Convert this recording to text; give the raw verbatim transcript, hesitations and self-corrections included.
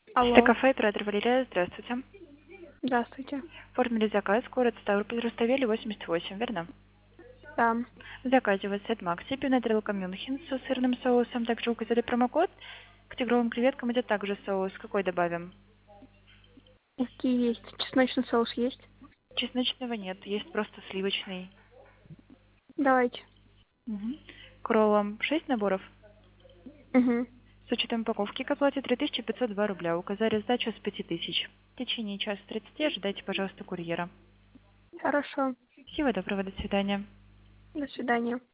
Алло, Кафе, оператор Валерия, здравствуйте. здравствуйте. Оформили заказ, город Ставрополь, Руставели, восемьдесят восемь, верно? Да. В заказе у вас сет Макси, пивная тарелка Мюнхен со сырным соусом, также указали промокод. К тигровым креветкам идет также соус. Какой добавим? Какие есть? Чесночный соус есть? Чесночного нет, есть просто сливочный. Давайте. Мгм. К роллам шесть наборов. Угу. С учетом упаковки к оплате три тысячи пятьсот два рубля. Указали сдачу с пяти тысяч. В течение часа тридцати ожидайте, пожалуйста, курьера. Хорошо. Всего доброго, до свидания. До свидания.